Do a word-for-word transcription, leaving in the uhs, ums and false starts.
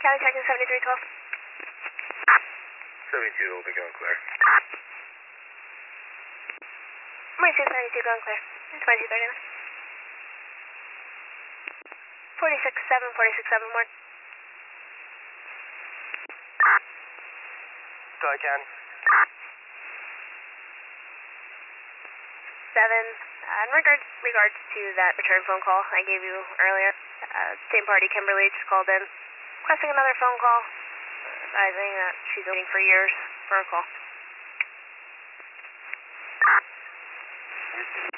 County Texas seventy-three twelve. seventy-two, will be going clear. Emergency seventy-two going clear. twenty-two thirty-nine. forty-six seven, forty-six seven, one. Sky County. Seven. Uh, in regards, regards to that return phone call I gave you earlier, uh, same party, Kimberly, just called in, requesting another phone call, advising that she's waiting for years for a call.